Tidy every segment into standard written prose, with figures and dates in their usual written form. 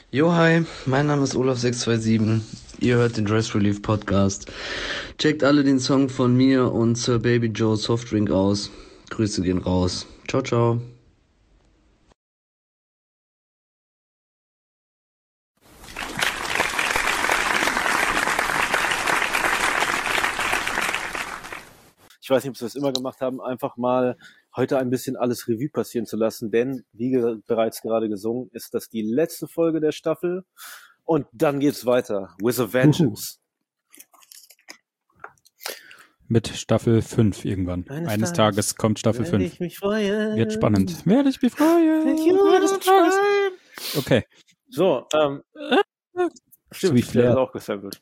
Jo, hi, mein Name ist Olaf627. Ihr hört den Dress Relief Podcast. Checkt alle den Song von mir und Sir Baby Joe Softdrink aus. Grüße gehen raus. Ciao, ciao. Ich weiß nicht, ob sie das immer gemacht haben, einfach mal heute ein bisschen alles Revue passieren zu lassen, denn, wie bereits gerade gesungen, ist das die letzte Folge der Staffel und dann geht's weiter. With a Vengeance. Mit Staffel 5 irgendwann. Eines Tages kommt Staffel 5. Ich mich freuen. Wird spannend. Werde ich mich freuen. Eines Tages. Okay. So, stimmt, Sweet Flair hat auch gesampelt.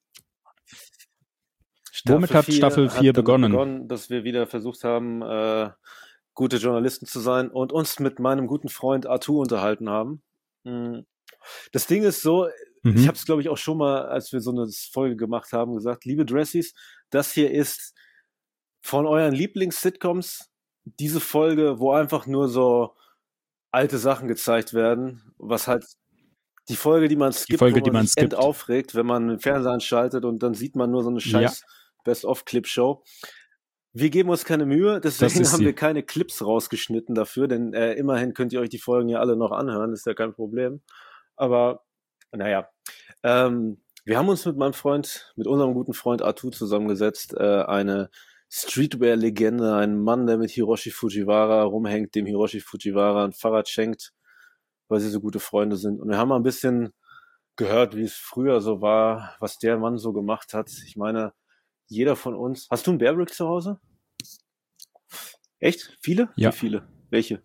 Womit hat Staffel 4 begonnen? Dass wir wieder versucht haben, gute Journalisten zu sein und uns mit meinem guten Freund Artu unterhalten haben. Das Ding ist so, ich habe es, glaube ich, auch schon mal, als wir so eine Folge gemacht haben, gesagt, liebe Dressies, das hier ist von euren Lieblings-Sitcoms diese Folge, wo einfach nur so alte Sachen gezeigt werden, was halt die Folge, die man skippt, wo man sich aufregt, wenn man den Fernseher anschaltet und dann sieht man nur so eine scheiß Best-of-Clip-Show. Wir geben uns keine Mühe, deswegen haben wir keine Clips rausgeschnitten dafür, denn immerhin könnt ihr euch die Folgen ja alle noch anhören, ist ja kein Problem. Aber naja, wir haben uns mit unserem guten Freund Artu zusammengesetzt, eine Streetwear-Legende, ein Mann, der mit Hiroshi Fujiwara rumhängt, dem Hiroshi Fujiwara ein Fahrrad schenkt, weil sie so gute Freunde sind. Und wir haben mal ein bisschen gehört, wie es früher so war, was der Mann so gemacht hat. Ich meine, jeder von uns... Hast du einen Bearbrick zu Hause? Echt? Viele? Ja. Wie viele? Welche?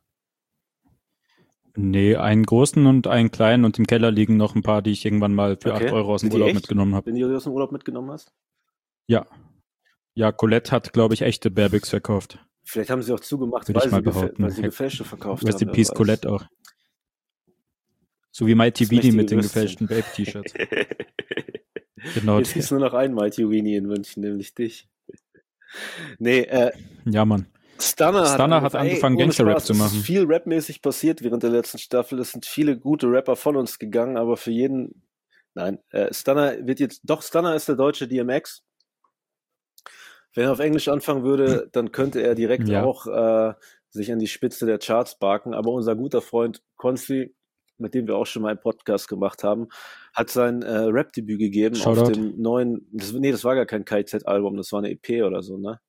Nee, einen großen und einen kleinen und im Keller liegen noch ein paar, die ich irgendwann mal für 8 Euro aus dem Urlaub mitgenommen habe. Wenn du die aus dem Urlaub mitgenommen hast? Ja. Ja, Colette hat, glaube ich, echte Bearbricks verkauft. Vielleicht haben sie auch zugemacht, weil sie gefälschte verkauft haben. Rest in Peace Colette auch. So wie Mighty Weenie mit den gefälschten Babe-T-Shirts. Genau. Jetzt ist nur noch ein Mighty Weenie in München, nämlich dich. Nee, ja, Mann. Stunner hat angefangen, Gangster-Rap zu machen. Es ist viel rapmäßig passiert während der letzten Staffel. Es sind viele gute Rapper von uns gegangen, aber für jeden... Nein, Stunner ist der deutsche DMX. Wenn er auf Englisch anfangen würde, dann könnte er direkt auch sich an die Spitze der Charts barken. Aber unser guter Freund Konzi, mit dem wir auch schon mal einen Podcast gemacht haben, hat sein Rap-Debüt gegeben auf dem neuen... das war gar kein KZ-Album, das war eine EP oder so, ne?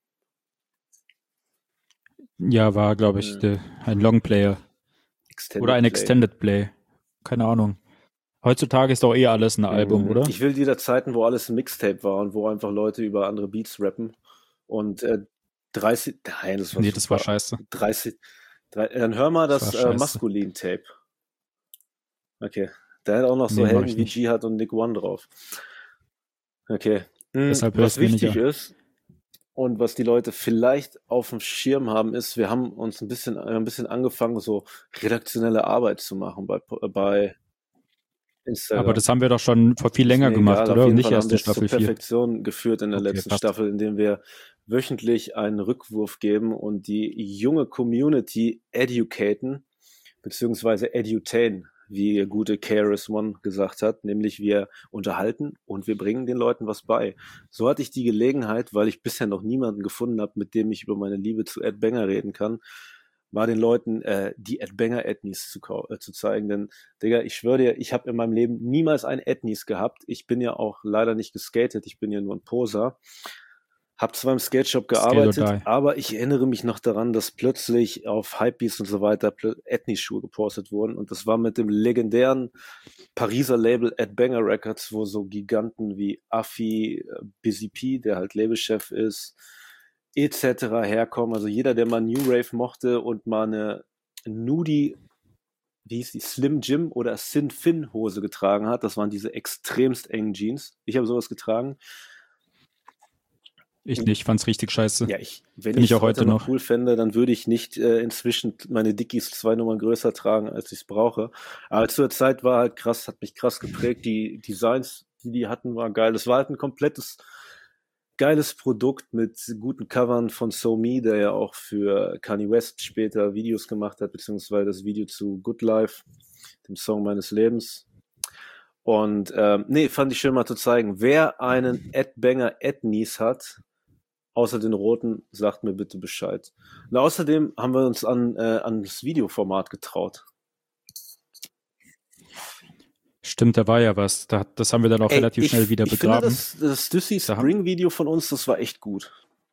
Ja, war, glaube ich, ein Longplayer. Oder ein Extended Play. Keine Ahnung. Heutzutage ist doch alles ein Album, oder? Ich will wieder Zeiten, wo alles ein Mixtape war und wo einfach Leute über andere Beats rappen. Und 30... Nein, das war das war scheiße. 30... Dann hör mal das Maskulin-Tape. Okay. Da hat auch noch so Helden wie Jihad und Nick One drauf. Okay. Deshalb was wichtig ist und was die Leute vielleicht auf dem Schirm haben, ist, wir haben uns ein bisschen angefangen, so redaktionelle Arbeit zu machen bei Instagram. Aber das haben wir doch schon vor viel länger gemacht, oder? Und nicht erst in Staffel 4. zur Perfektion geführt in der letzten Staffel, indem wir wöchentlich einen Rückwurf geben und die junge Community educaten, beziehungsweise edutain, wie gute KRS-One gesagt hat, nämlich wir unterhalten und wir bringen den Leuten was bei. So hatte ich die Gelegenheit, weil ich bisher noch niemanden gefunden habe, mit dem ich über meine Liebe zu Ed Banger reden kann, mal den Leuten die Ed Banger Ethnies zu zeigen. Denn, Digga, ich schwöre dir, ich habe in meinem Leben niemals ein Ethnies gehabt. Ich bin ja auch leider nicht geskatet, ich bin ja nur ein Poser. Hab zwar im Skate-Shop gearbeitet, aber ich erinnere mich noch daran, dass plötzlich auf Hypebeast und so weiter Ethnies-Schuhe gepostet wurden. Und das war mit dem legendären Pariser Label Ed Banger Records, wo so Giganten wie Affi, Busy P, der halt Labelchef ist, etc. herkommen. Also jeder, der mal New Rave mochte und mal eine Nudie, wie hieß die, Slim Jim oder Sin Fin Hose getragen hat, das waren diese extremst engen Jeans. Ich habe sowas getragen. Ich nicht, fand's richtig scheiße. Ja, wenn ich auch heute noch cool fände, dann würde ich nicht inzwischen meine Dickies 2 Nummern größer tragen, als ich es brauche. Aber zur Zeit war halt krass, hat mich krass geprägt. Die Designs, die hatten, waren geil. Das war halt ein komplettes geiles Produkt mit guten Covern von So Me, der ja auch für Kanye West später Videos gemacht hat, beziehungsweise das Video zu Good Life. dem Song meines Lebens. Und fand ich schön mal zu zeigen. Wer einen Adbanger Adnies hat, außer den roten, sagt mir bitte Bescheid. Und außerdem haben wir uns an das Videoformat getraut. Stimmt, da war ja was. Das haben wir dann auch relativ schnell wieder begraben. Ich finde, das Stussy Spring-Video von uns, das war echt gut.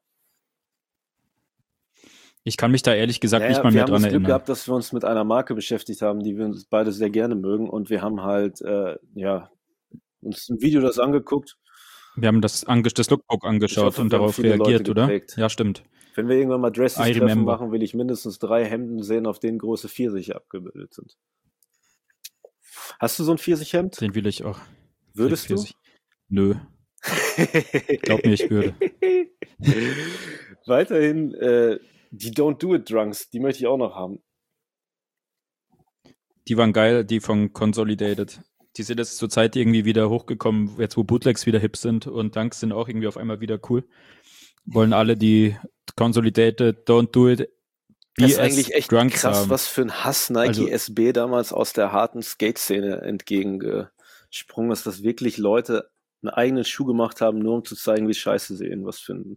Ich kann mich da ehrlich gesagt nicht mal mehr dran erinnern. Wir haben das Glück gehabt, dass wir uns mit einer Marke beschäftigt haben, die wir uns beide sehr gerne mögen. Und wir haben halt, uns ein Video das angeguckt. Wir haben das Lookbook angeschaut und darauf reagiert, oder? Ja, stimmt. Wenn wir irgendwann mal Dresses-Treffen machen, will ich mindestens 3 Hemden sehen, auf denen große Pfirsiche abgebildet sind. Hast du so ein Pfirsichhemd? Den will ich auch. Würdest du? Nö. Glaub mir, ich würde. Weiterhin, die Don't Do It Drunks, die möchte ich auch noch haben. Die waren geil, die von Consolidated. Die sind jetzt zur Zeit irgendwie wieder hochgekommen, jetzt wo Bootlegs wieder hip sind und Dunks sind auch irgendwie auf einmal wieder cool. Wollen alle die Consolidated Don't Do It Das ist eigentlich echt Drunks krass, haben. was für ein Hass Nike SB damals aus der harten Skate-Szene entgegengesprungen ist, dass wirklich Leute einen eigenen Schuh gemacht haben, nur um zu zeigen, wie scheiße sie irgendwas finden.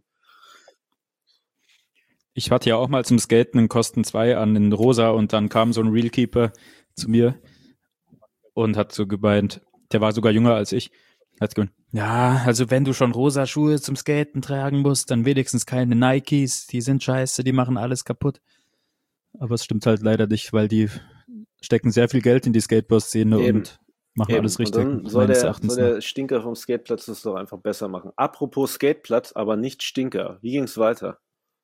Ich hatte ja auch mal zum Skaten einen Kosten 2 an in Rosa und dann kam so ein Realkeeper zu mir und hat so gemeint, der war sogar jünger als ich, hat gemeint, ja, also wenn du schon rosa Schuhe zum Skaten tragen musst, dann wenigstens keine Nikes, die sind scheiße, die machen alles kaputt. Aber es stimmt halt leider nicht, weil die stecken sehr viel Geld in die Skateboard-Szene und machen alles richtig. Und dann soll der Stinker vom Skateplatz das doch einfach besser machen. Apropos Skateplatz, aber nicht Stinker. Wie ging's weiter?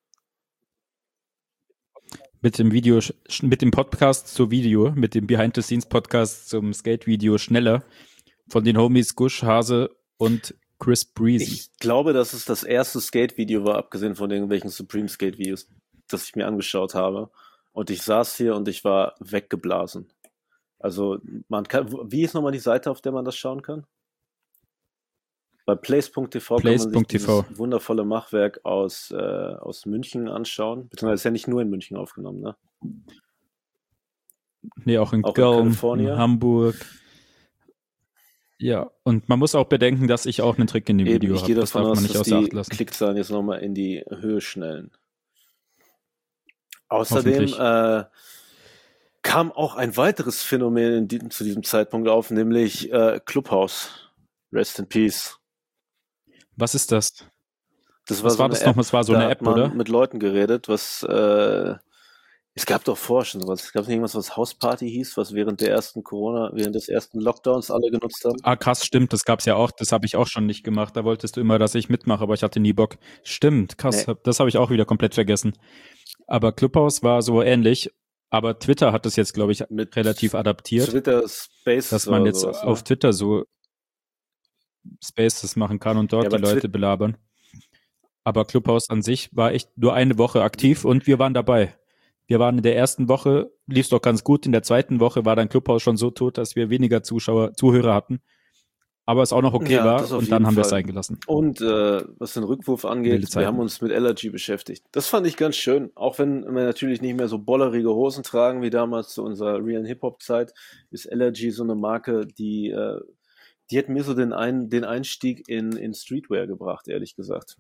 Mit dem Podcast zum Video, mit dem Behind-the-Scenes-Podcast zum Skate-Video schneller von den Homies Gush, Hase und Chris Breezy. Ich glaube, dass es das erste Skate-Video war, abgesehen von irgendwelchen Supreme-Skate-Videos, das ich mir angeschaut habe. Und ich saß hier und ich war weggeblasen. Also wie ist nochmal die Seite, auf der man das schauen kann? Bei Place.tv kann man sich dieses wundervolle Machwerk aus München anschauen. Beziehungsweise ist ja nicht nur in München aufgenommen, ne? Nee, auch in Köln, in Hamburg. Ja, und man muss auch bedenken, dass ich auch einen Trick in dem Video habe. Ich gehe davon aus, dass die Klickzahlen jetzt nochmal in die Höhe schnellen. Außerdem kam auch ein weiteres Phänomen zu diesem Zeitpunkt auf, nämlich Clubhouse. Rest in Peace. Was ist das? Das war so eine App, oder? Mit Leuten geredet, es gab doch vorher schon sowas. Es gab irgendwas, was Hausparty hieß, was während des ersten Lockdowns alle genutzt haben. Ah, krass, stimmt, das gab's ja auch. Das habe ich auch schon nicht gemacht. Da wolltest du immer, dass ich mitmache, aber ich hatte nie Bock. Stimmt, krass, das habe ich auch wieder komplett vergessen. Aber Clubhouse war so ähnlich, aber Twitter hat das jetzt, glaube ich, relativ adaptiert. Twitter Spaces, dass man jetzt auf Twitter so Spaces machen kann und dort die Leute belabern. Aber Clubhouse an sich war echt nur eine Woche aktiv und wir waren dabei. Wir waren in der ersten Woche, lief es doch ganz gut. In der zweiten Woche war dann Clubhouse schon so tot, dass wir weniger Zuhörer hatten. Aber es auch noch okay war und dann haben wir es eingelassen. Und was den Rückwurf angeht, wir haben uns mit Allergy beschäftigt. Das fand ich ganz schön. Auch wenn wir natürlich nicht mehr so bollerige Hosen tragen wie damals zu unserer Real Hip-Hop-Zeit, ist Allergy so eine Marke, die hat mir so den Einstieg in Streetwear gebracht, ehrlich gesagt.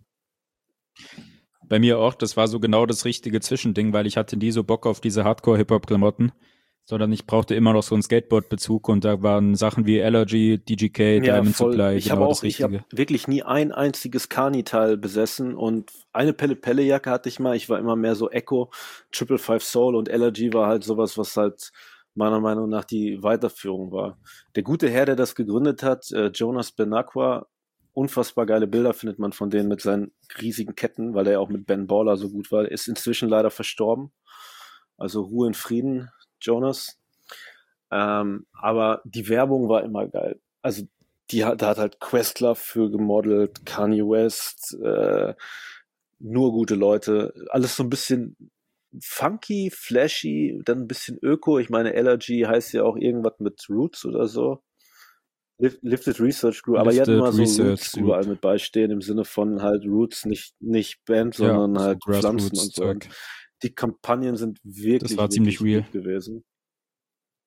Bei mir auch, das war so genau das richtige Zwischending, weil ich hatte nie so Bock auf diese Hardcore-Hip-Hop-Klamotten, sondern ich brauchte immer noch so einen Skateboard-Bezug und da waren Sachen wie Allergy, DGK, Diamond Supply, ich habe wirklich nie ein einziges Kani-Teil besessen und eine Pelle-Jacke hatte ich mal, ich war immer mehr so Echo, 555 Soul und Allergy war halt sowas, was halt meiner Meinung nach die Weiterführung war. Der gute Herr, der das gegründet hat, Jonas Benacqua, unfassbar geile Bilder findet man von denen mit seinen riesigen Ketten, weil er ja auch mit Ben Baller so gut war. Er ist inzwischen leider verstorben. Also Ruhe in Frieden, Jonas. Aber die Werbung war immer geil. Also da hat halt Questlove für gemodelt, Kanye West, nur gute Leute. Alles so ein bisschen funky, flashy, dann ein bisschen öko. Ich meine, Allergy heißt ja auch irgendwas mit Roots oder so. Lifted Research Group, aber die hatten immer so Roots überall mit beistehen, im Sinne von halt Roots, nicht Band, sondern halt so Pflanzen und so. Und die Kampagnen sind wirklich, das war ziemlich real gewesen.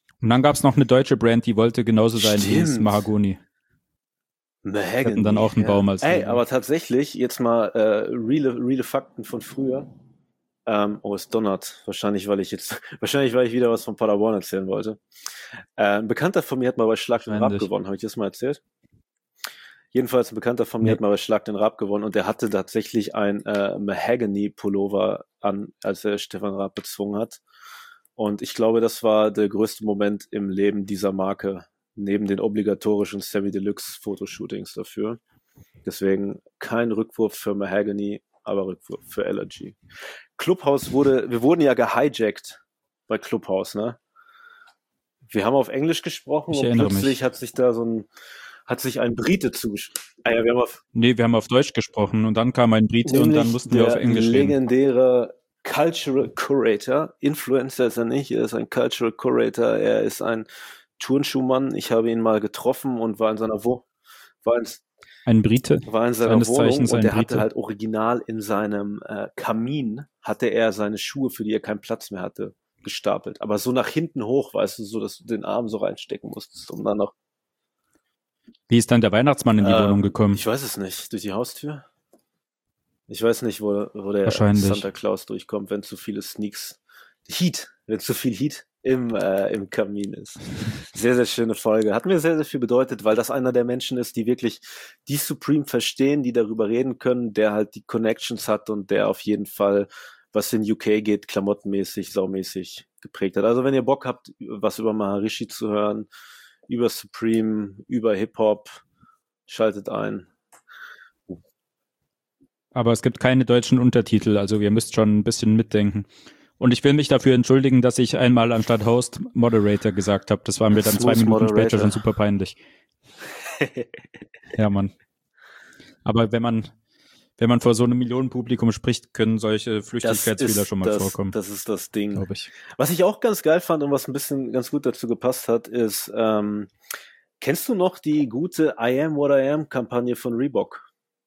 Und dann gab es noch eine deutsche Brand, die wollte genauso sein wie das Stimmt. Mahagoni. Mahagony. Hatten dann auch einen Baum als Ey, Logo. aber tatsächlich, jetzt mal reale Fakten von früher. Es donnert. Wahrscheinlich, weil ich wieder was von Paderborn erzählen wollte. Ein Bekannter von mir hat mal bei Schlag den Rab Wahrscheinlich. gewonnen. Habe ich das mal erzählt? Jedenfalls ein Bekannter von mir Nee. hat mal bei Schlag den Rab gewonnen und der hatte tatsächlich ein Mahagony-Pullover an, als er Stefan Raab bezwungen hat. Und ich glaube, das war der größte Moment im Leben dieser Marke, neben den obligatorischen Semi-Deluxe-Fotoshootings dafür. Deswegen kein Rückwurf für Mahagony, aber Rückwurf für Allergy. Clubhouse wir wurden ja gehijackt bei Clubhouse, ne? Wir haben auf Englisch gesprochen Ich und erinnere plötzlich mich. hat sich ein Brite zugeschrieben. Ja, Wir haben auf Deutsch gesprochen und dann kam ein Brite und dann mussten wir auf Englisch reden. Legendäre Cultural Curator, Influencer ist er nicht, er ist ein Cultural Curator, er ist ein Turnschuhmann. Ich habe ihn mal getroffen und war in seiner Ein Brite, Wohnung Zeichens und ein der hatte Brite. halt original in seinem Kamin, hatte er seine Schuhe, für die er keinen Platz mehr hatte, gestapelt. Aber so nach hinten hoch, weißt du, so dass du den Arm so reinstecken musstest, um dann noch... Wie ist dann der Weihnachtsmann in die Wohnung gekommen? Ich weiß es nicht. Durch die Haustür? Ich weiß nicht, wo der Wahrscheinlich. Santa Claus durchkommt, wenn zu viele Sneaks... wenn zu viel Heat im Kamin ist. Sehr, sehr schöne Folge. Hat mir sehr, sehr viel bedeutet, weil das einer der Menschen ist, die wirklich die Supreme verstehen, die darüber reden können, der halt die Connections hat und der auf jeden Fall, was in UK geht, klamottenmäßig, saumäßig geprägt hat. Also wenn ihr Bock habt, was über Maharishi zu hören, über Supreme, über Hip-Hop, schaltet ein. Aber es gibt keine deutschen Untertitel, also ihr müsst schon ein bisschen mitdenken. Und ich will mich dafür entschuldigen, dass ich einmal anstatt Host Moderator gesagt habe. Das war mir dann 2 Minuten später schon super peinlich. Ja, Mann. Aber wenn man vor so einem Millionenpublikum spricht, können solche Flüchtigkeitsfehler schon mal vorkommen. Das ist das Ding. Glaube ich. Was ich auch ganz geil fand und was ein bisschen ganz gut dazu gepasst hat, ist, kennst du noch die gute I Am What I Am Kampagne von Reebok?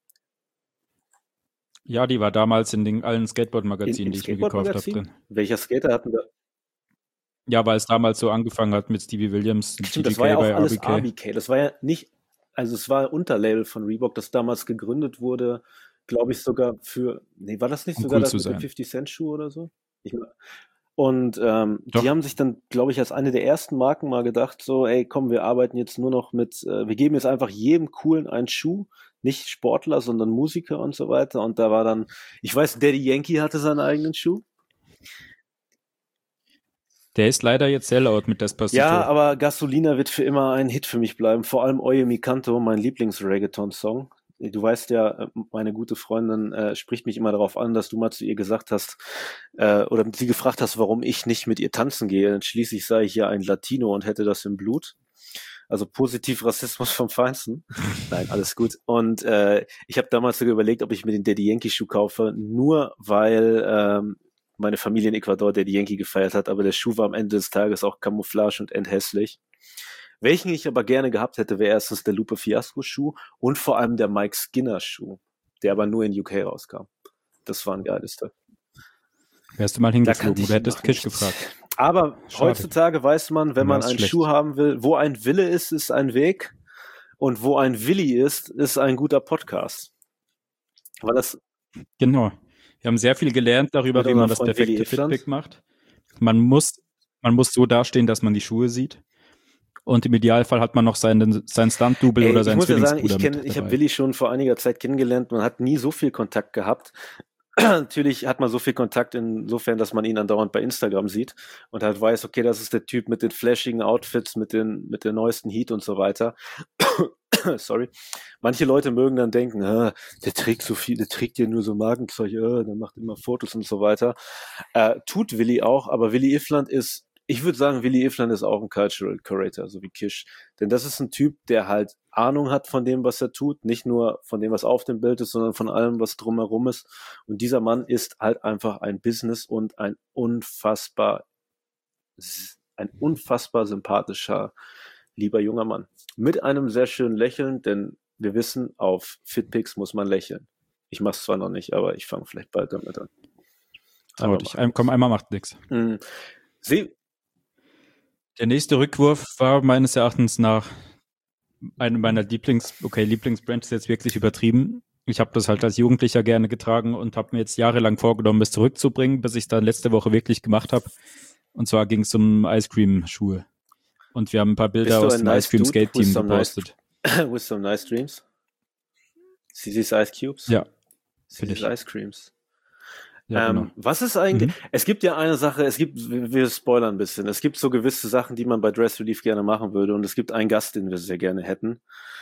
Ja, die war damals in allen Skateboard-Magazinen, die ich mir gekauft habe, drin. Welcher Skater hatten da? Ja, weil es damals so angefangen hat mit Stevie Williams, Stimmt, das war ja auch alles RBK. Das war ja nicht, also es war ein Unterlabel von Reebok, das damals gegründet wurde, glaube ich sogar war das nicht sogar das mit dem 50-Cent-Schuh oder so? Und die haben sich dann, glaube ich, als eine der ersten Marken mal gedacht, so, ey, komm, wir arbeiten jetzt nur noch wir geben jetzt einfach jedem Coolen einen Schuh, nicht Sportler, sondern Musiker und so weiter. Und da war dann, ich weiß, Daddy Yankee hatte seinen eigenen Schuh. Der ist leider jetzt Sellout mit Despacito. Ja, aber Gasolina wird für immer ein Hit für mich bleiben. Vor allem Oye Mi Canto, mein Lieblings-Reggaeton-Song. Du weißt ja, meine gute Freundin spricht mich immer darauf an, dass du mal zu ihr gesagt hast, oder sie gefragt hast, warum ich nicht mit ihr tanzen gehe. Und schließlich sei ich ja ein Latino und hätte das im Blut. Also positiv Rassismus vom Feinsten. Nein, alles gut. Und ich habe damals sogar überlegt, ob ich mir den Daddy Yankee Schuh kaufe, nur weil meine Familie in Ecuador Daddy Yankee gefeiert hat, aber der Schuh war am Ende des Tages auch Camouflage und endhässlich. Welchen ich aber gerne gehabt hätte, wäre erstens der Lupe Fiasco Schuh und vor allem der Mike Skinner Schuh, der aber nur in UK rauskam. Das war ein geiles Teil. Wärst du mal hingeflogen oder hättest Kish gefragt? Aber heutzutage weiß man, wenn man einen Schuh haben will, wo ein Wille ist, ist ein Weg. Und wo ein Willi ist ein guter Podcast. Weil das genau. Wir haben sehr viel gelernt darüber, wie man das perfekte Fitpick macht. Man muss so dastehen, dass man die Schuhe sieht. Und im Idealfall hat man noch seinen Stunt-Double oder seinen Zwillingsbruder mit. Ich habe Willi schon vor einiger Zeit kennengelernt. Man hat nie so viel Kontakt gehabt. Natürlich hat man so viel Kontakt insofern, dass man ihn andauernd bei Instagram sieht und halt weiß, okay, das ist der Typ mit den flashigen Outfits, mit der neuesten Heat und so weiter. Sorry. Manche Leute mögen dann denken, der trägt so viel, der trägt ja nur so Magenzeug, der macht immer Fotos und so weiter. Tut Willi auch, aber ich würde sagen, Willi Ifland ist auch ein Cultural Curator, so wie Kish. Denn das ist ein Typ, der halt Ahnung hat von dem, was er tut. Nicht nur von dem, was auf dem Bild ist, sondern von allem, was drumherum ist. Und dieser Mann ist halt einfach ein Business und ein unfassbar sympathischer, lieber junger Mann. Mit einem sehr schönen Lächeln, denn wir wissen, auf Fitpics muss man lächeln. Ich mache es zwar noch nicht, aber ich fange vielleicht bald damit an. Einmal macht nichts. Der nächste Rückwurf war meines Erachtens nach eine meiner Lieblingsbrands ist jetzt wirklich übertrieben. Ich habe das halt als Jugendlicher gerne getragen und habe mir jetzt jahrelang vorgenommen, es zurückzubringen, bis ich es dann letzte Woche wirklich gemacht habe. Und zwar ging es um Ice Cream Schuhe. Und wir haben ein paar Bilder aus dem Ice Cream Skate Team gepostet. With some nice dreams. See these ice cubes? Ja. See these ice creams. Ja, genau. Was ist eigentlich, es gibt ja eine Sache, wir spoilern ein bisschen, es gibt so gewisse Sachen, die man bei Dress Relief gerne machen würde und es gibt einen Gast, den wir sehr gerne hätten.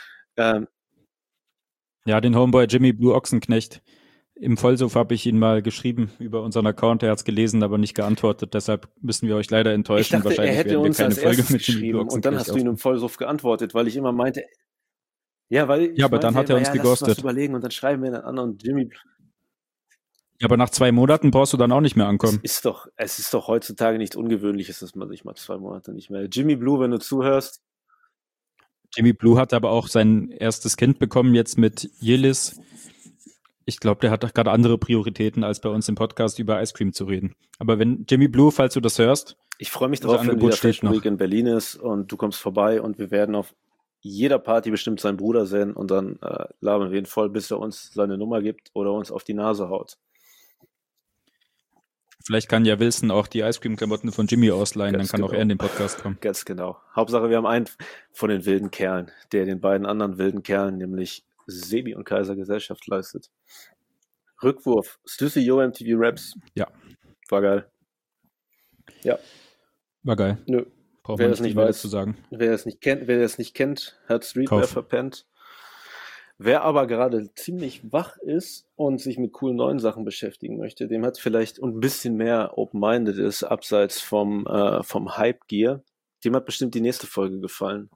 Ja, den Homeboy Jimmy Blue Ochsenknecht. Im Vollsuff habe ich ihn mal geschrieben über unseren Account, er hat es gelesen, aber nicht geantwortet, deshalb müssen wir euch leider enttäuschen. Ich dachte, wahrscheinlich er hätte werden wir uns keine als Folge erstes mit Jimmy geschrieben Blue und dann Ochsenknecht hast du ihn im Vollsuff geantwortet, weil ich immer meinte, aber dann hat er uns geghostet. Lass was überlegen und dann schreiben wir den an und Jimmy. Ja, aber nach 2 Monaten brauchst du dann auch nicht mehr ankommen. Es ist doch heutzutage nichts Ungewöhnliches, dass man sich mal 2 Monate nicht mehr. Jimmy Blue, wenn du zuhörst. Jimmy Blue hat aber auch sein erstes Kind bekommen, jetzt mit Yillis. Ich glaube, der hat doch gerade andere Prioritäten, als bei uns im Podcast über Ice Cream zu reden. Aber wenn Jimmy Blue, falls du das hörst. Ich freue mich drauf, wenn wieder Fashion Week in Berlin ist und du kommst vorbei und wir werden auf jeder Party bestimmt seinen Bruder sehen und dann labern wir ihn voll, bis er uns seine Nummer gibt oder uns auf die Nase haut. Vielleicht kann ja Wilson auch die Ice Cream Klamotten von Jimmy ausleihen, dann kann auch er in den Podcast kommen. Ganz genau. Hauptsache, wir haben einen von den wilden Kerlen, der den beiden anderen wilden Kerlen, nämlich Sebi und Kaiser, Gesellschaft leistet. Rückwurf. Stussy Yo MTV Raps. Ja. War geil. Ja. War geil. Nö. Wer das nicht weiß, zu sagen. Wer das nicht kennt, hat Streetwear verpennt. Wer aber gerade ziemlich wach ist und sich mit coolen neuen Sachen beschäftigen möchte, dem hat vielleicht und ein bisschen mehr open-minded ist, abseits vom Hype-Gear, dem hat bestimmt die nächste Folge gefallen.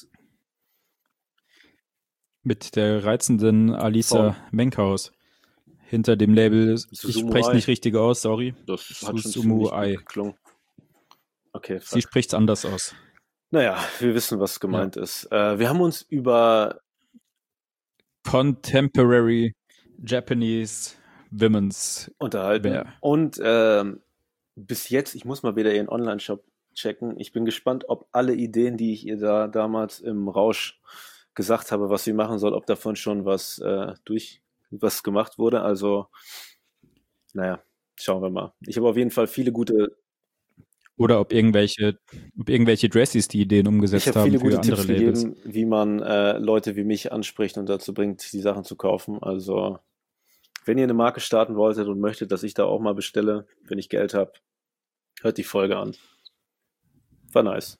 Mit der reizenden Alisa Menkhaus. Hinter dem Label, ich spreche es nicht richtig aus, sorry. Das hat schon ziemlich gut geklungen. Okay, sie spricht es anders aus. Naja, wir wissen, was gemeint ist. Wir haben uns über Contemporary Japanese Women's unterhalten. Wear. Und bis jetzt, ich muss mal wieder ihren Online-Shop checken. Ich bin gespannt, ob alle Ideen, die ich ihr da damals im Rausch gesagt habe, was sie machen soll, ob davon schon was gemacht wurde. Also, naja, schauen wir mal. Ich habe auf jeden Fall viele gute... Oder ob irgendwelche Dressies die Ideen umgesetzt haben. Ich habe viele gute Tipps gegeben, wie man Leute wie mich anspricht und dazu bringt, die Sachen zu kaufen. Also, wenn ihr eine Marke starten wolltet und möchtet, dass ich da auch mal bestelle, wenn ich Geld habe, hört die Folge an. War nice.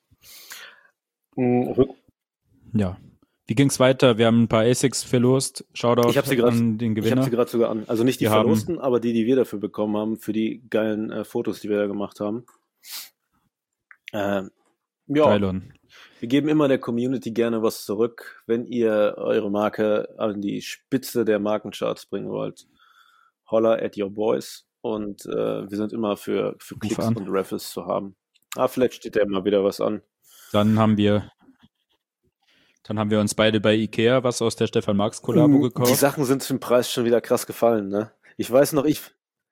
Ja. Wie ging's weiter? Wir haben ein paar ASICs verlost. Shoutout an den Gewinner. Ich habe sie gerade sogar an. Also nicht die verlosten, aber die wir dafür bekommen haben, für die geilen Fotos, die wir da gemacht haben. Ja, wir geben immer der Community gerne was zurück. Wenn ihr eure Marke an die Spitze der Markencharts bringen wollt, holla at your boys. Und wir sind immer für Klicks und Raffles zu haben. Vielleicht steht da mal wieder was an. Dann haben wir uns beide bei Ikea was aus der Stefan Marx Kollabo gekauft. Die Sachen sind zum Preis schon wieder krass gefallen, ne? Ich weiß noch, ich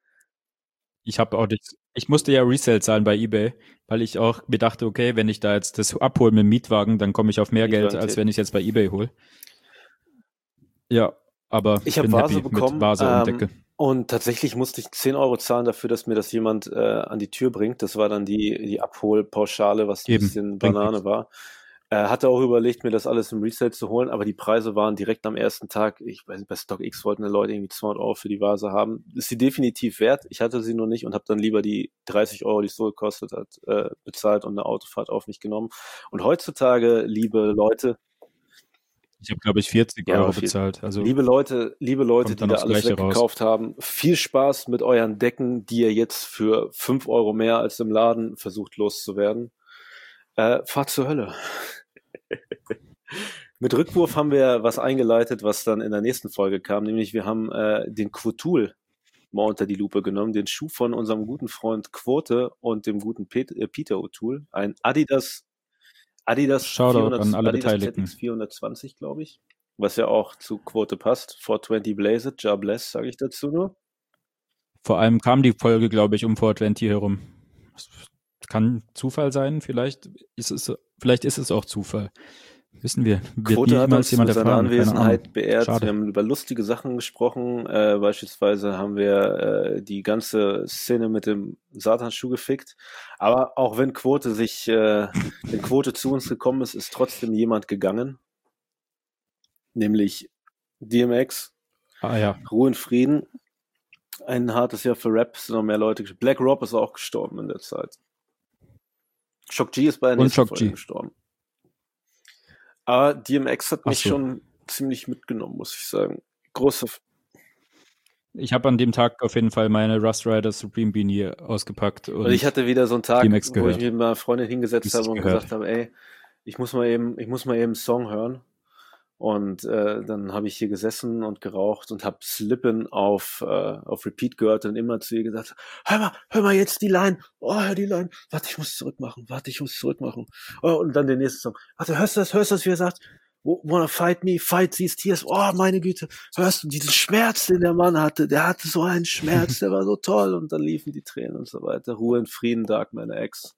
musste ja Resale zahlen bei eBay, weil ich auch mir dachte, okay, wenn ich da jetzt das abhole mit dem Mietwagen, dann komme ich auf mehr Geld, als wenn ich es jetzt bei eBay hole. Ja, aber ich bin happy mit Vase und Decke. Und tatsächlich musste ich 10 Euro zahlen dafür, dass mir das jemand an die Tür bringt. Das war dann die Abholpauschale, was ein bisschen Banane war. Hatte auch überlegt, mir das alles im Resale zu holen, aber die Preise waren direkt am ersten Tag, ich weiß nicht, bei StockX wollten die Leute irgendwie 200 Euro für die Vase haben. Ist sie definitiv wert. Ich hatte sie noch nicht und habe dann lieber die 30 Euro, die es so gekostet hat, bezahlt und eine Autofahrt auf mich genommen. Und heutzutage, liebe Leute... Ich habe, glaube ich, 40 Euro bezahlt. Also liebe Leute, die da alles weggekauft haben, viel Spaß mit euren Decken, die ihr jetzt für 5 Euro mehr als im Laden versucht loszuwerden. Fahrt zur Hölle. Mit Rückwurf haben wir was eingeleitet, was dann in der nächsten Folge kam, nämlich wir haben den Quotul mal unter die Lupe genommen, den Schuh von unserem guten Freund Quote und dem guten Peter O'Toole, ein Adidas Shoutout an alle Beteiligten. 420, glaube ich, was ja auch zu Quote passt. 420 Blaze it, Ja bless, sage ich dazu nur. Vor allem kam die Folge, glaube ich, um 420 herum. Kann Zufall sein, vielleicht ist es auch Zufall. Wissen wir. Wird Quote hat niemals uns jemand mit seiner erfahren, keine Anwesenheit Ahnung. beehrt. Schade. Wir haben über lustige Sachen gesprochen. Beispielsweise haben wir die ganze Szene mit dem Satanschuh gefickt. Aber auch wenn Quote zu uns gekommen ist, ist trotzdem jemand gegangen. Nämlich DMX. Ah ja. Ruhe in Frieden. Ein hartes Jahr für Rap, sind noch mehr Leute. Black Rob ist auch gestorben in der Zeit. Shock G ist bei der nächsten Folge gestorben. Aber DMX hat mich schon ziemlich mitgenommen, muss ich sagen. Ich habe an dem Tag auf jeden Fall meine Rush Rider Supreme Beanie ausgepackt. Und ich hatte wieder so einen Tag, wo ich mich mit meiner Freundin hingesetzt habe und gesagt habe, ey, ich muss mal eben einen Song hören. Und dann habe ich hier gesessen und geraucht und habe Slippin' auf Repeat gehört und immer zu ihr gesagt, hör mal jetzt die Line. Oh, hör die Line. Warte, ich muss zurück machen. Oh, und dann den nächsten Song. Warte, hörst du das, wie er sagt? Wanna fight me, fight these tears. Oh, meine Güte. Hörst du diesen Schmerz, den der Mann hatte? Der hatte so einen Schmerz, der war so toll. Und dann liefen die Tränen und so weiter. Ruhe in Frieden, Dark meine Ex.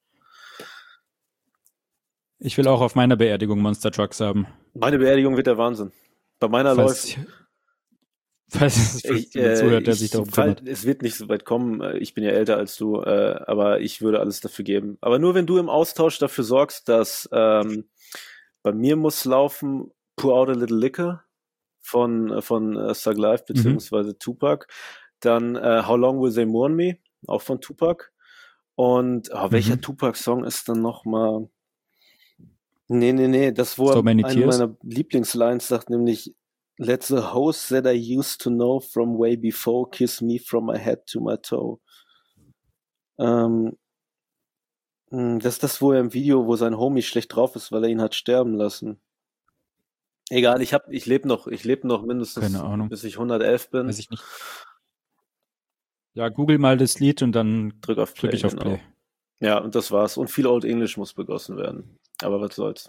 Ich will auch auf meiner Beerdigung Monster Trucks haben. Meine Beerdigung wird der Wahnsinn. Bei meiner läuft... Falls es zuhört, der sich darum kümmert. Es wird nicht so weit kommen. Ich bin ja älter als du, aber ich würde alles dafür geben. Aber nur wenn du im Austausch dafür sorgst, dass bei mir muss laufen Pour Out a Little Liquor von Thug Life beziehungsweise Tupac. Dann How Long Will They Mourn Me, auch von Tupac. Und welcher Tupac-Song ist dann nochmal... Nee, das wo eine meiner Lieblingslines sagt, nämlich Let the host that I used to know from way before kiss me from my head to my toe. Das ist das, wo er im Video, wo sein Homie schlecht drauf ist, weil er ihn hat sterben lassen. Egal, ich lebe noch mindestens, bis ich 111 bin. Weiß ich nicht. Ja, google mal das Lied und dann drück ich auf Play. Ja, und das war's. Und viel Old English muss begossen werden. Aber was soll's.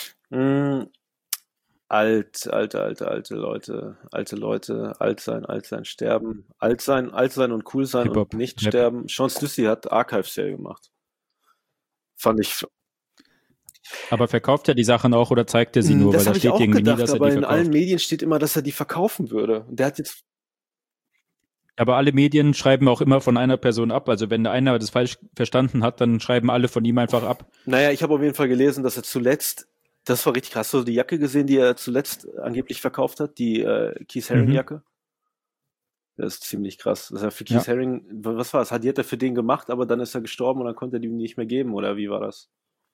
Alte Leute. Alt sein, sterben. Alt sein und cool sein und nicht sterben. Sean Stussy hat Archive-Serie gemacht. Fand ich... Aber verkauft er die Sachen auch oder zeigt er sie nur? Das weil da steht irgendwie gedacht, nie, dass er aber die in verkauft. allen Medien steht immer, dass er die verkaufen würde. Der hat jetzt... Aber alle Medien schreiben auch immer von einer Person ab. Also wenn einer das falsch verstanden hat, dann schreiben alle von ihm einfach ab. Naja, ich habe auf jeden Fall gelesen, dass er zuletzt, das war richtig krass, hast du die Jacke gesehen, die er zuletzt angeblich verkauft hat, die Keith Haring Jacke? Das ist ziemlich krass. Das ist ja für Keith Haring, was war das? Die hat er für den gemacht, aber dann ist er gestorben und dann konnte er die nicht mehr geben, oder wie war das?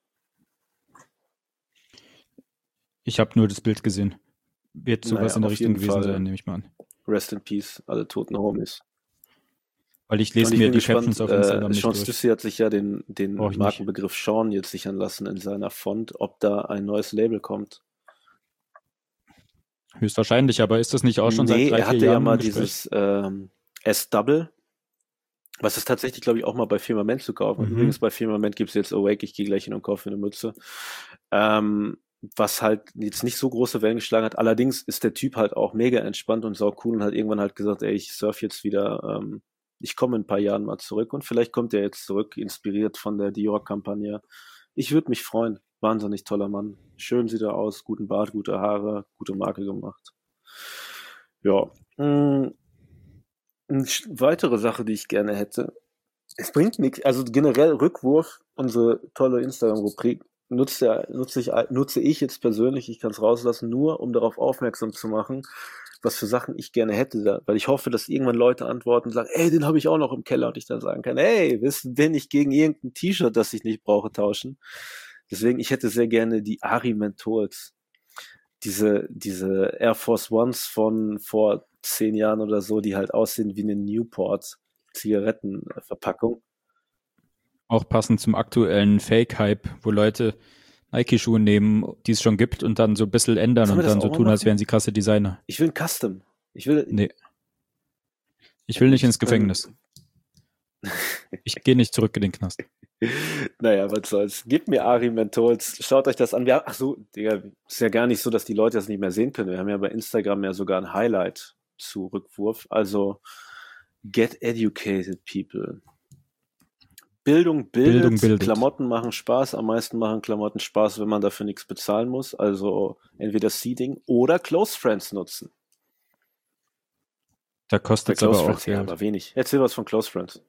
Ich habe nur das Bild gesehen. Wird sowas in der Richtung gewesen sein, nehme ich mal an. Rest in Peace, alle toten Homies. Weil ich lese mir die Captions auf Instagram nicht Sean durch. Stussy hat sich ja den Markenbegriff Sean jetzt sichern lassen in seiner Font, ob da ein neues Label kommt. Höchstwahrscheinlich, aber ist das nicht auch schon seit 3-4 Jahren? Er hatte ja mal dieses S-Double, was es tatsächlich, glaube ich, auch mal bei Firmament zu kaufen. Übrigens bei Firmament gibt es jetzt Awake, ich gehe gleich hin und kaufe eine Mütze. Was halt jetzt nicht so große Wellen geschlagen hat. Allerdings ist der Typ halt auch mega entspannt und sau cool und hat irgendwann halt gesagt, ey, ich surf jetzt wieder, ich komme in ein paar Jahren mal zurück und vielleicht kommt er jetzt zurück, inspiriert von der Dior-Kampagne. Ich würde mich freuen. Wahnsinnig toller Mann. Schön sieht er aus, guten Bart, gute Haare, gute Marke gemacht. Ja. Eine weitere Sache, die ich gerne hätte. Es bringt nichts, also generell Rückwurf, unsere tolle Instagram-Rubrik, nutze ich jetzt persönlich, ich kann es rauslassen, nur um darauf aufmerksam zu machen, was für Sachen ich gerne hätte, weil ich hoffe, dass irgendwann Leute antworten und sagen, ey, den habe ich auch noch im Keller und ich dann sagen kann, ey, will nicht gegen irgendein T-Shirt, das ich nicht brauche, tauschen. Deswegen, ich hätte sehr gerne die Ari Menthols, diese Air Force Ones von vor 10 Jahren oder so, die halt aussehen wie eine Newport Zigarettenverpackung. Auch passend zum aktuellen Fake-Hype, wo Leute Nike-Schuhe nehmen, die es schon gibt und dann so ein bisschen ändern und dann so tun, als wären sie krasse Designer. Ich will ein Custom. Nee. Ich will nicht ins Gefängnis. Ich gehe nicht zurück in den Knast. Naja, was soll's. Gebt mir Ari Menthols, schaut euch das an. Ach so, Digga, ist ja gar nicht so, dass die Leute das nicht mehr sehen können. Wir haben ja bei Instagram ja sogar ein Highlight zu Rückwurf. Also, get educated, people. Bildung bildet, bildet. Klamotten machen Spaß, am meisten machen Klamotten Spaß, wenn man dafür nichts bezahlen muss, also entweder Seeding oder Close Friends nutzen. Da kostet es aber auch Geld. Aber wenig. Erzähl was von Close Friends.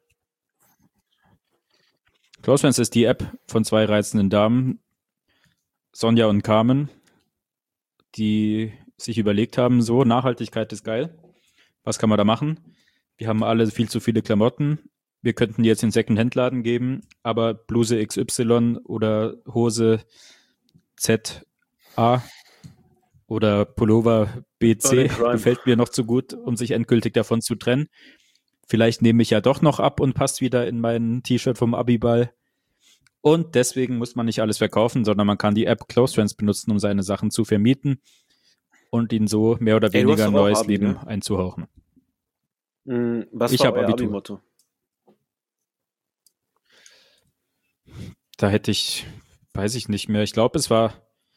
Close Friends ist die App von 2 reizenden Damen, Sonja und Carmen, die sich überlegt haben, so, Nachhaltigkeit ist geil. Was kann man da machen? Wir haben alle viel zu viele Klamotten. Wir könnten die jetzt in den Second-Hand-Laden geben, aber Bluse XY oder Hose ZA oder Pullover BC gefällt mir noch zu gut, um sich endgültig davon zu trennen. Vielleicht nehme ich ja doch noch ab und passt wieder in mein T-Shirt vom Abiball. Und deswegen muss man nicht alles verkaufen, sondern man kann die App Close Friends benutzen, um seine Sachen zu vermieten und ihnen so mehr oder weniger ein neues Abi, Leben einzuhauchen. Was war euer Abi-Motto? Da hätte ich, weiß ich nicht mehr. Ich glaube, es war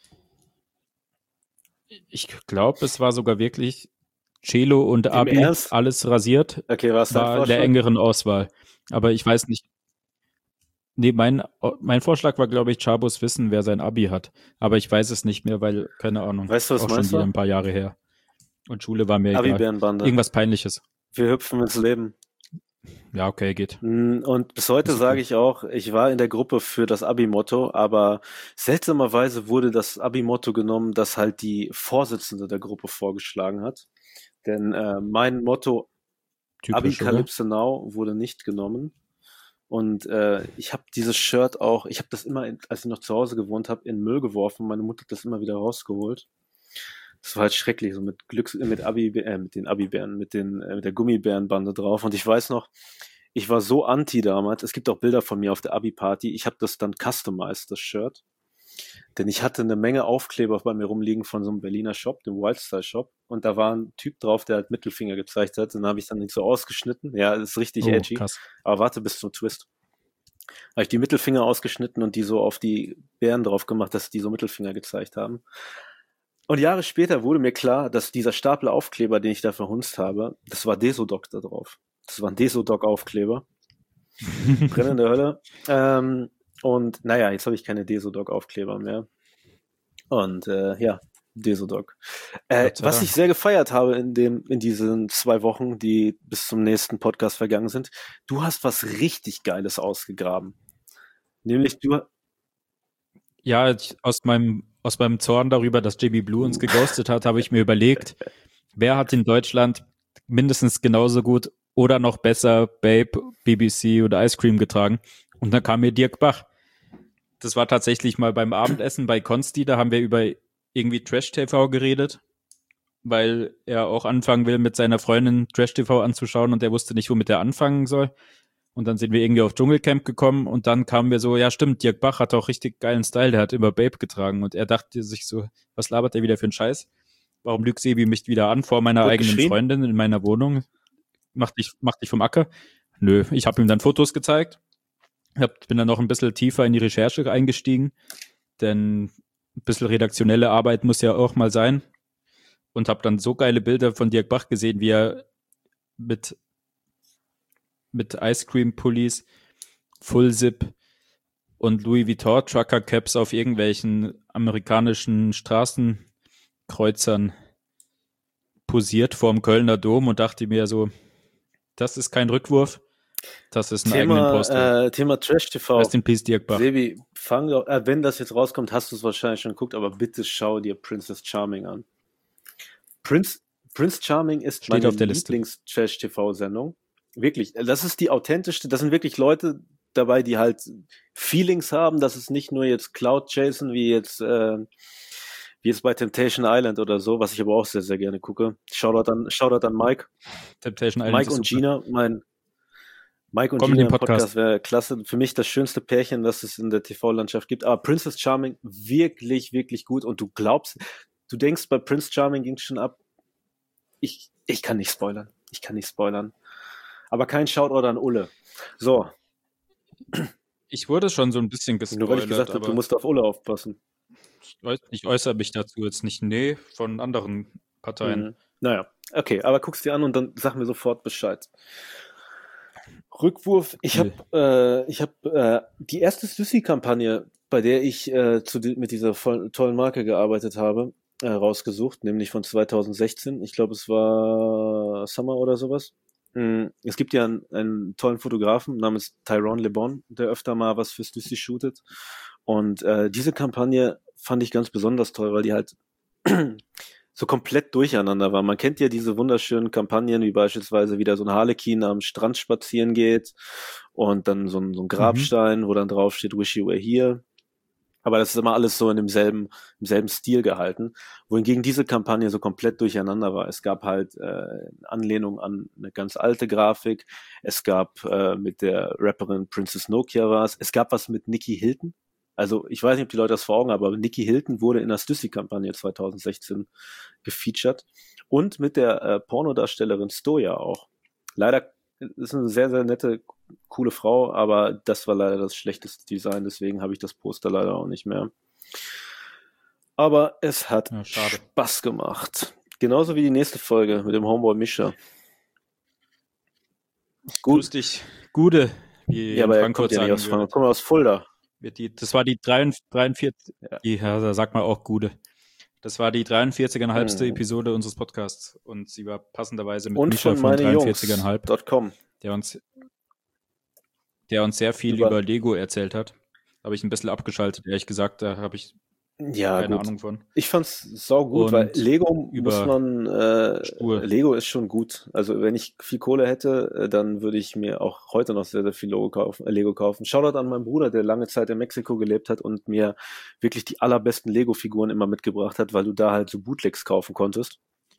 sogar wirklich Cello und Abi, alles rasiert. Okay, was war der engeren Auswahl. Aber ich weiß nicht. Nee, mein Vorschlag war, glaube ich, Chabos wissen, wer sein Abi hat. Aber ich weiß es nicht mehr, weil, keine Ahnung, weißt du, was auch schon wieder ein paar Jahre her. Und Schule war mir egal. Irgendwas Peinliches. Wir hüpfen ins Leben. Ja, okay, geht. Und bis heute sage ich auch, ich war in der Gruppe für das Abi-Motto, aber seltsamerweise wurde das Abi-Motto genommen, das halt die Vorsitzende der Gruppe vorgeschlagen hat. Denn mein Motto Abi-Calypso Now wurde nicht genommen. Und ich habe dieses Shirt auch, ich habe das immer, als ich noch zu Hause gewohnt habe, in Müll geworfen. Meine Mutter hat das immer wieder rausgeholt. Das war halt schrecklich, so mit den Abi-Bären, mit der Gummibärenbande drauf. Und ich weiß noch, ich war so anti damals. Es gibt auch Bilder von mir auf der Abi-Party. Ich habe das dann customized, das Shirt. Denn ich hatte eine Menge Aufkleber bei mir rumliegen von so einem Berliner Shop, dem Wildstyle Shop. Und da war ein Typ drauf, der halt Mittelfinger gezeigt hat. Den habe ich dann nicht so ausgeschnitten. Ja, das ist richtig edgy. Krass. Aber warte bis zum Twist. Habe ich die Mittelfinger ausgeschnitten und die so auf die Bären drauf gemacht, dass die so Mittelfinger gezeigt haben. Und Jahre später wurde mir klar, dass dieser Stapel Aufkleber, den ich da verhunzt habe, das war Desodoc da drauf. Das war ein Desodoc-Aufkleber. Brennende Hölle. Und naja, jetzt habe ich keine Desodoc-Aufkleber mehr. Und ja, Desodoc. Was ich sehr gefeiert habe in diesen 2 Wochen, die bis zum nächsten Podcast vergangen sind, du hast was richtig Geiles ausgegraben. Nämlich Ja, aus meinem Zorn darüber, dass JB Blue uns geghostet hat, habe ich mir überlegt, wer hat in Deutschland mindestens genauso gut oder noch besser Babe, BBC oder Ice Cream getragen. Und dann kam mir Dirk Bach. Das war tatsächlich mal beim Abendessen bei Konsti, da haben wir über irgendwie Trash-TV geredet, weil er auch anfangen will, mit seiner Freundin Trash-TV anzuschauen und er wusste nicht, womit er anfangen soll. Und dann sind wir irgendwie auf Dschungelcamp gekommen und dann kamen wir so, ja stimmt, Dirk Bach hat auch richtig geilen Style, der hat immer Babe getragen und er dachte sich so, was labert der wieder für einen Scheiß? Warum lügt Sebi mich wieder an vor meiner eigenen Freundin in meiner Wohnung? Mach dich vom Acker? Nö, ich habe ihm dann Fotos gezeigt, bin dann noch ein bisschen tiefer in die Recherche eingestiegen, denn ein bisschen redaktionelle Arbeit muss ja auch mal sein und habe dann so geile Bilder von Dirk Bach gesehen, wie er mit Ice Cream Pullis, Full Zip und Louis Vuitton Trucker Caps auf irgendwelchen amerikanischen Straßenkreuzern posiert vorm Kölner Dom und dachte mir so, das ist kein Rückwurf, das ist ein eigener Poster. Thema Trash TV. Rest in Peace, Dirk Bach. Sebi, wenn das jetzt rauskommt, hast du es wahrscheinlich schon geguckt, aber bitte schau dir Princess Charming an. Prince Charming ist meine Lieblings-Trash-TV-Sendung. Wirklich, das ist die authentischste, das sind wirklich Leute dabei, die halt Feelings haben, das ist nicht nur jetzt Cloud Jason, wie jetzt bei Temptation Island oder so, was ich aber auch sehr, sehr gerne gucke. Shoutout an Mike. Temptation Island Mike und Gina, Mike und Komm Gina im Podcast wäre klasse. Für mich das schönste Pärchen, das es in der TV-Landschaft gibt. Aber Princess Charming, wirklich, wirklich gut. Und du denkst, bei Prince Charming ging es schon ab. Ich kann nicht spoilern. Aber kein Shoutout an Ulle. So. Ich wurde schon so ein bisschen gespoilert. Nur weil ich gesagt habe, du musst auf Ulle aufpassen. Ich äußere mich dazu jetzt nicht. Nee, von anderen Parteien. Naja, okay, aber guck's dir an und dann sag mir sofort Bescheid. Rückwurf. Ich habe die erste Stüssi-Kampagne, bei der ich mit dieser tollen Marke gearbeitet habe, rausgesucht, nämlich von 2016. Ich glaube, es war Summer oder sowas. Es gibt ja einen tollen Fotografen namens Tyrone Le Bon, der öfter mal was für Stüssi shootet. Und diese Kampagne fand ich ganz besonders toll, weil die halt so komplett durcheinander war. Man kennt ja diese wunderschönen Kampagnen, wie beispielsweise wieder so ein Harlekin am Strand spazieren geht und dann so ein Grabstein, wo dann drauf steht, Wish You Were Here. Aber das ist immer alles so im selben Stil gehalten, wohingegen diese Kampagne so komplett durcheinander war. Es gab halt Anlehnung an eine ganz alte Grafik. Es gab mit der Rapperin Princess Nokia was. Es gab was mit Nicky Hilton. Also ich weiß nicht, ob die Leute das vor Augen haben, aber Nicky Hilton wurde in der Stüssi-Kampagne 2016 gefeatured. Und mit der Pornodarstellerin Stoja auch. Leider ist eine sehr, sehr nette, coole Frau, aber das war leider das schlechteste Design, deswegen habe ich das Poster leider auch nicht mehr. Aber es hat Spaß gemacht. Genauso wie die nächste Folge mit dem Homeboy Mischa. Grüß dich, Gude, wie ja, aber Frankfurt sagen aus Frankfurt. Kommen wir aus Fulda. Das war die 43, ja, da sagt man auch Gude. Das war die 43,5. Episode unseres Podcasts und sie war passenderweise mit Mischa von 43,5, der uns sehr viel über Lego erzählt hat. Habe ich ein bisschen abgeschaltet, ehrlich gesagt, da habe ich keine Ahnung von. Ich fand's saugut, weil Lego Lego ist schon gut. Also wenn ich viel Kohle hätte, dann würde ich mir auch heute noch sehr, sehr viel Lego kaufen. Shoutout an meinen Bruder, der lange Zeit in Mexiko gelebt hat und mir wirklich die allerbesten Lego-Figuren immer mitgebracht hat, weil du da halt so Bootlegs kaufen konntest.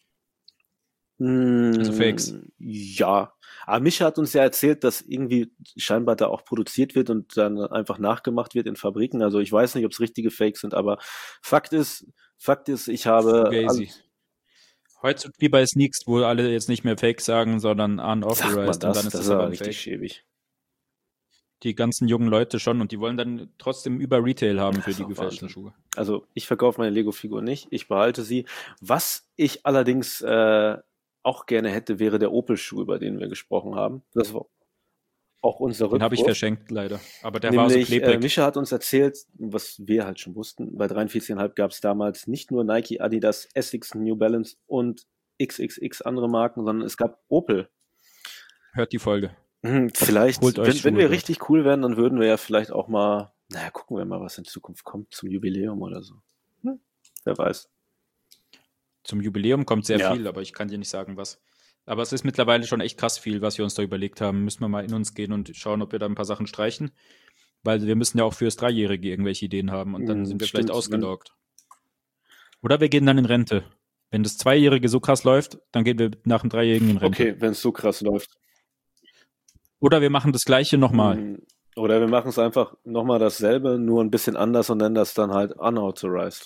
Also Fakes. Ja. Aber Mischa hat uns ja erzählt, dass irgendwie scheinbar da auch produziert wird und dann einfach nachgemacht wird in Fabriken. Also ich weiß nicht, ob es richtige Fakes sind, aber Fakt ist, ich habe... Heute wie bei Sneaks, wo alle jetzt nicht mehr Fake sagen, sondern unauthorized. Und dann ist das aber richtig schäbig. Die ganzen jungen Leute schon und die wollen dann trotzdem über Retail haben für die gefälschten Schuhe. Also ich verkaufe meine Lego-Figur nicht, ich behalte sie. Was ich allerdings auch gerne hätte, wäre der Opel-Schuh, über den wir gesprochen haben. Das war auch unser Rückwurf. Den habe ich verschenkt, leider. Aber der war so klebrig. Mischa hat uns erzählt, was wir halt schon wussten, bei 43,5 gab es damals nicht nur Nike, Adidas, Essex, New Balance und XXX andere Marken, sondern es gab Opel. Hört die Folge. Vielleicht, wenn wir richtig cool werden, dann würden wir ja vielleicht auch mal, gucken wir mal, was in Zukunft kommt, zum Jubiläum oder so. Wer weiß. Zum Jubiläum kommt sehr viel, aber ich kann dir nicht sagen, was. Aber es ist mittlerweile schon echt krass viel, was wir uns da überlegt haben. Müssen wir mal in uns gehen und schauen, ob wir da ein paar Sachen streichen. Weil wir müssen ja auch fürs Dreijährige irgendwelche Ideen haben und dann sind wir vielleicht ausgelaugt. Oder wir gehen dann in Rente. Wenn das Zweijährige so krass läuft, dann gehen wir nach dem Dreijährigen in Rente. Okay, wenn es so krass läuft. Oder wir machen das Gleiche nochmal. Oder wir machen es einfach nochmal dasselbe, nur ein bisschen anders und nennen das dann halt unauthorized.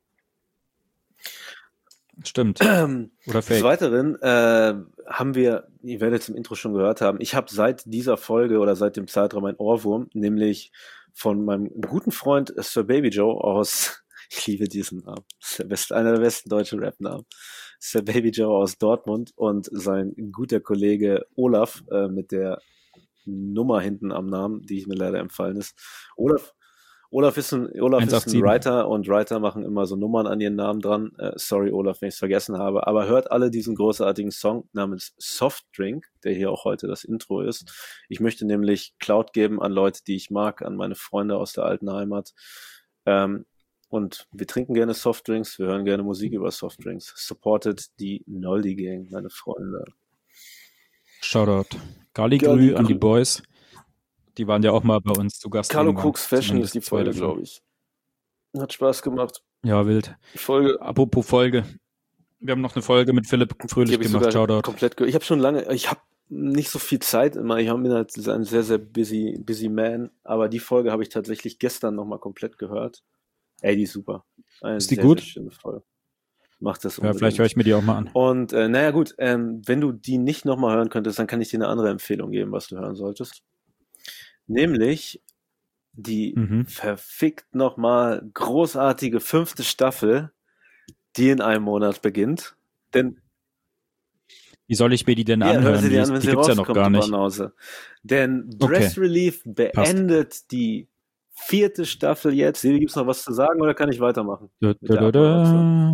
Stimmt. Oder Fake. Des Weiteren haben wir, ihr werdet es im Intro schon gehört haben, ich habe seit dieser Folge oder seit dem Zeitraum ein Ohrwurm, nämlich von meinem guten Freund Sir Baby Joe aus, ich liebe diesen Namen, einer der besten deutschen Rap-Namen, Sir Baby Joe aus Dortmund und sein guter Kollege Olaf mit der Nummer hinten am Namen, die mir leider empfallen ist. Olaf ist ein Writer und Writer machen immer so Nummern an ihren Namen dran. Sorry, Olaf, wenn ich es vergessen habe. Aber hört alle diesen großartigen Song namens Soft Drink, der hier auch heute das Intro ist. Ich möchte nämlich Cloud geben an Leute, die ich mag, an meine Freunde aus der alten Heimat. Und wir trinken gerne Softdrinks, wir hören gerne Musik über Softdrinks. Supportet die Noldi Gang, meine Freunde. Shoutout. Galligrü an die Boys. Die waren ja auch mal bei uns zu Gast. Carlo Cooks Fashion ist die Folge, glaube ich. Hat Spaß gemacht. Ja, wild. Die Folge. Apropos Folge. Wir haben noch eine Folge mit Philipp Fröhlich gemacht. Shoutout. Ich habe schon lange, ich habe nicht so viel Zeit immer. Ich bin halt ein sehr, sehr busy man. Aber die Folge habe ich tatsächlich gestern nochmal komplett gehört. Ey, die ist super. Ist die gut? Sehr schöne Folge. Macht das unbedingt. Ja, vielleicht höre ich mir die auch mal an. Und gut, wenn du die nicht nochmal hören könntest, dann kann ich dir eine andere Empfehlung geben, was du hören solltest. Nämlich die verfickt nochmal großartige 5. Staffel, die in einem Monat beginnt. Denn Wie soll ich mir die denn Ja, hör anhören? sie dir an, wenn Die sie gibt's ja noch rauskommt, gar die nicht. Banause. Denn Dress Okay. Relief beendet die 4. Staffel jetzt. Sebi, gibt's noch was zu sagen oder kann ich weitermachen? Da, Mit der da, da,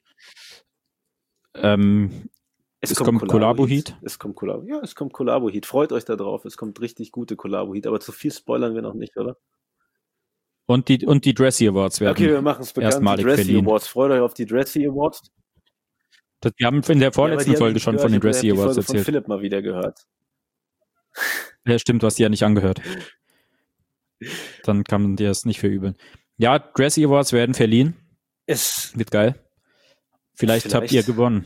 da. Es kommt Collabo-Heat. Es kommt Collabo-Heat. Freut euch da drauf. Es kommt richtig gute Collabo-Heat. Aber zu viel spoilern wir noch nicht, oder? Und die Dressy Awards werden Okay, wir machen es bekannt. Die erstmalig Dressy verliehen. Awards. Freut euch auf die Dressy Awards. Wir haben in der vorletzten Ja, aber die Folge hab schon ich von den gehört. Ich Dressy hab die Awards Folge von erzählt. Philipp mal wieder gehört. Ja, stimmt, du hast die ja nicht angehört. Dann kann man dir das nicht verübeln. Ja, Dressy Awards werden verliehen. Es Wird geil. Vielleicht habt ihr gewonnen.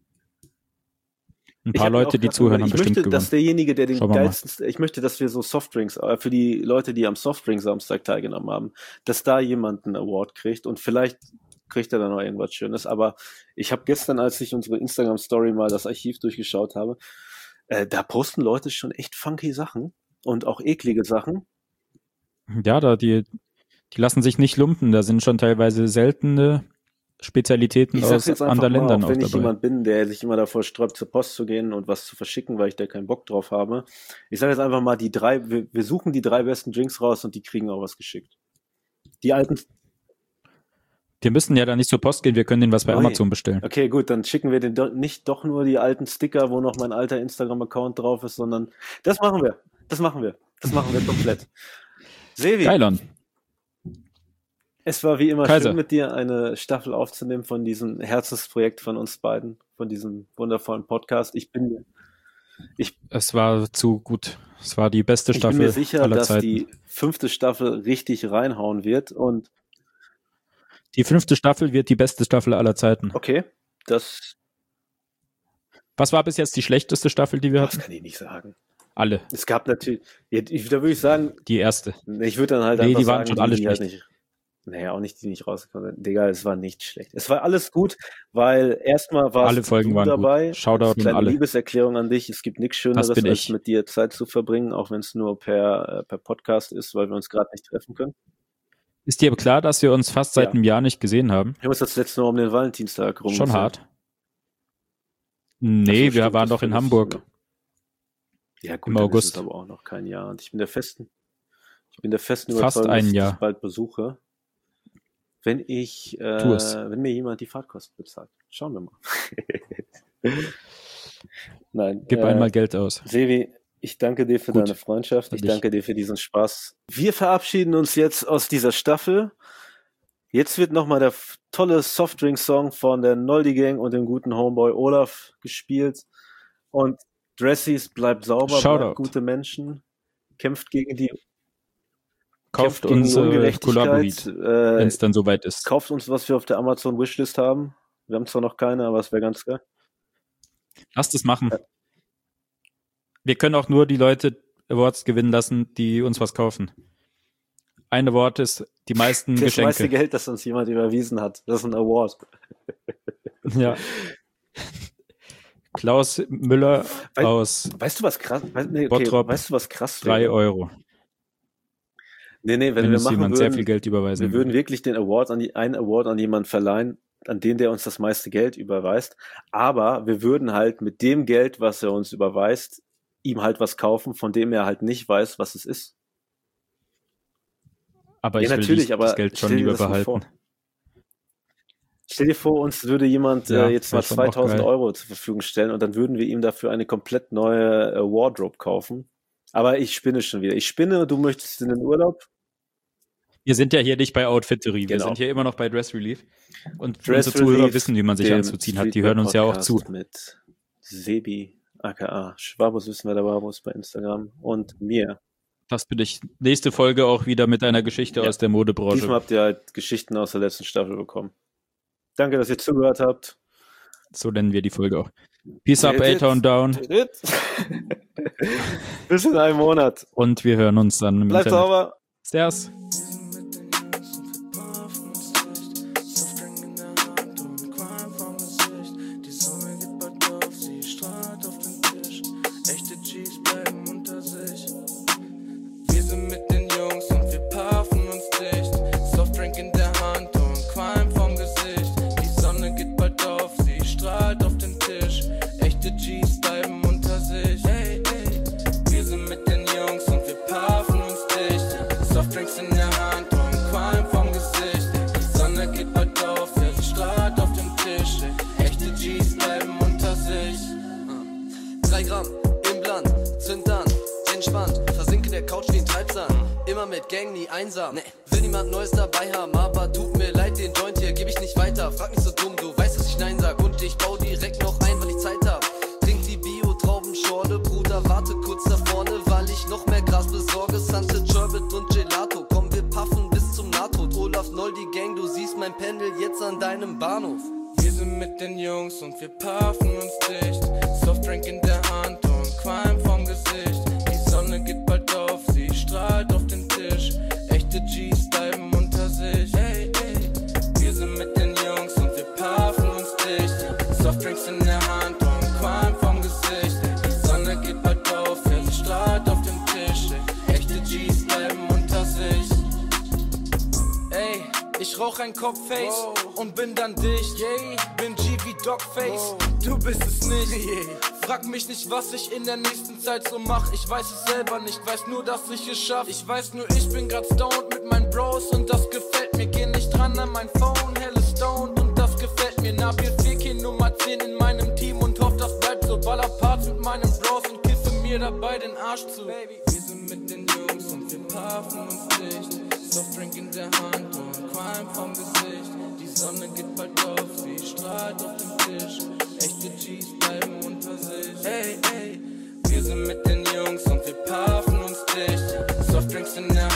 Ein paar Leute, die zuhören, haben bestimmt gewonnen. Dass derjenige, der den Schauen wir mal. geilsten, ich möchte, dass wir so Softdrinks, für die Leute, die am Softdrink Samstag teilgenommen haben, dass da jemand einen Award kriegt und vielleicht kriegt er dann noch irgendwas Schönes. Aber ich habe gestern, als ich unsere Instagram-Story mal das Archiv durchgeschaut habe, da posten Leute schon echt funky Sachen und auch eklige Sachen. Ja, die lassen sich nicht lumpen. Da sind schon teilweise seltene Spezialitäten Ich sag's aus jetzt einfach anderen mal, Ländern auch auch wenn ich dabei. jemand bin, der sich immer davor sträubt, zur Post zu gehen und was zu verschicken, weil ich da keinen Bock drauf habe. Ich sage jetzt einfach mal, wir suchen die 3 besten Drinks raus und die kriegen auch was geschickt. Die alten. Wir müssen ja da nicht zur Post gehen, wir können den was bei Amazon bestellen. Okay, gut, dann schicken wir den nicht doch nur die alten Sticker, wo noch mein alter Instagram-Account drauf ist, sondern das machen wir. Das machen wir komplett. Sevi, Geilon. es war wie immer Kaiser. schön mit dir eine Staffel aufzunehmen von diesem Herzensprojekt von uns beiden, von diesem wundervollen Podcast. Es war zu gut. Es war die beste Ich Staffel bin mir sicher, aller dass Zeiten. die 5. Staffel richtig reinhauen wird und Die 5. Staffel wird die beste Staffel aller Zeiten. okay, das Was war bis jetzt die schlechteste Staffel, die wir hatten? kann ich nicht sagen. Alle. Es gab natürlich, da würde ich sagen, Die erste. ich würde dann halt Nee, einfach die waren sagen, schon alle die halt schlecht. nicht, naja, auch nicht, die nicht rausgekommen sind. Digga, es war nicht schlecht. Es war alles gut, weil erstmal warst Alle Folgen du waren dabei. gut. Shoutout an Kleine alle. Liebeserklärung an dich. Es gibt nichts Schöneres, Das bin als ich. mit dir Zeit zu verbringen, auch wenn es nur per Podcast ist, weil wir uns gerade nicht treffen können. Ist dir klar, dass wir uns fast seit Ja. einem Jahr nicht gesehen haben? Wir haben uns das letzte Mal um den Valentinstag rum. Schon hart. Nee, wir waren doch in Hamburg. Ja, gut, Im dann August. ist es aber auch noch kein Jahr. Und ich bin der festen Fast Überzeugung, ein dass ich Jahr. dich bald besuche, wenn es. wenn mir jemand die Fahrtkosten bezahlt. Schauen wir mal. Nein. Gib einmal Geld aus. Sevi, ich danke dir für Gut. deine Freundschaft. Ich Dich. danke dir für diesen Spaß. Wir verabschieden uns jetzt aus dieser Staffel. Jetzt wird nochmal der tolle Softdrink-Song von der Noldi Gang und dem guten Homeboy Olaf gespielt. Und Dressies, bleibt sauber, Shoutout. bleibt gute Menschen, kämpft gegen die Kauft gegen uns die Ungerechtigkeit. Collabo-Heat, wenn es dann soweit ist. Kauft uns, was wir auf der Amazon Wishlist haben. Wir haben zwar noch keine, aber es wäre ganz geil. Lasst es machen. Wir können auch nur die Leute Awards gewinnen lassen, die uns was kaufen. Ein Award ist die meisten Das meiste Geschenke. Geld, das uns jemand überwiesen hat. Das ist ein Award. Ja. Klaus Müller aus Weißt du, was krass? Bottrop, Weißt du, was krass 3 wäre? Euro. Nee, wenn Wenn wir uns machen jemand sehr würden, viel Geld überweisen wir würden wirklich den Award einen Award an jemanden verleihen, an den der uns das meiste Geld überweist. Aber wir würden halt mit dem Geld, was er uns überweist, ihm halt was kaufen, von dem er halt nicht weiß, was es ist. Aber Ja, ich will natürlich, das aber Geld schon stell dir lieber das mal vor. behalten. Stell dir vor, uns würde jemand Ja, jetzt mal wär schon auch 2000 geil. Euro zur Verfügung stellen und dann würden wir ihm dafür eine komplett neue Wardrobe kaufen. Aber ich spinne schon wieder. Ich spinne, du möchtest in den Urlaub. Wir sind ja hier nicht bei Outfittery, wir Genau. sind hier immer noch bei Dress Relief. Und Dress unsere Zuhörer Relief, wissen, wie man sich dem anzuziehen hat. Die hören uns ja auch zu. Streetwear-Podcast mit Sebi, aka Schwabus wissen wir der Barbus bei Instagram und mir. Das bin ich. Nächste Folge auch wieder mit einer Geschichte Ja. aus der Modebranche. Diesmal habt ihr halt Geschichten aus der letzten Staffel bekommen. Danke, dass ihr zugehört habt. So nennen wir die Folge auch. Peace up, A-Town down. Bis in einem Monat. Und wir hören uns dann im Bleibt Internet. sauber. Servus. Echte G's bleiben unter sich. Wir sind mit den Jungs und wir puffen uns dicht. Softdrink in der Hand und Qualm vom Gesicht. Die Sonne geht bald auf, sie strahlt auf den Tisch. Echte G's 3 Gramm im Land, zünd an, entspannt, versinke der Couch wie ein Treibsand. Immer mit Gang, nie einsam. Will niemand Neues dabei haben, aber tut mir leid, den Joint hier geb ich nicht weiter. Frag nicht so dumm, du weißt, dass ich Nein sag. Und ich bau direkt noch ein, weil ich Zeit hab. Trink die Bio-Traubenschorle, Bruder, warte kurz da vorne, weil ich noch mehr Gras besorge. Sunset, Sherbet und Gelato, komm, wir puffen bis zum Nahtod. Olaf Noll, die Gang, du siehst mein Pendel jetzt an deinem Bahnhof. Wir sind mit den Jungs und wir puffen uns dicht. Softdrink in der Hand und Qualm vom Gesicht. Die Sonne geht bald auf, sie strahlt auf den Tisch. Echte G's bleiben unter sich. Hey, hey. Wir sind mit den Jungs und wir puffen uns dicht. Softdrinks in der Hand und Qualm vom Gesicht. Die Sonne geht bald auf, ja, sie strahlt auf den Tisch. Echte G's bleiben unter sich. Ey, ich rauch ein Kopfface und bin dann dicht. Bin G wie Dogface, du bist es nicht. Frag mich nicht, was ich in der nächsten Zeit so mach. Ich weiß es selber nicht, weiß nur, dass ich es schaff. Ich weiß nur, ich bin grad stoned mit meinen Bros und das gefällt mir. Geh nicht dran an mein Phone, helle stoned und das gefällt mir. Nabil 4K Nummer 10 in meinem Team und hoff, das bleibt so. Baller Parts mit meinem Bros und kiffe mir dabei den Arsch zu. Wir sind mit den Jungs und wir puffen uns dicht. Softdrink in der Hand und Qualm vom Gesicht. Die Sonne geht bald auf, sie strahlt auf den Tisch. Echte G's bleiben unter sich. Hey, hey. Wir sind mit den Jungs und wir puffen uns dicht. Softdrinks in der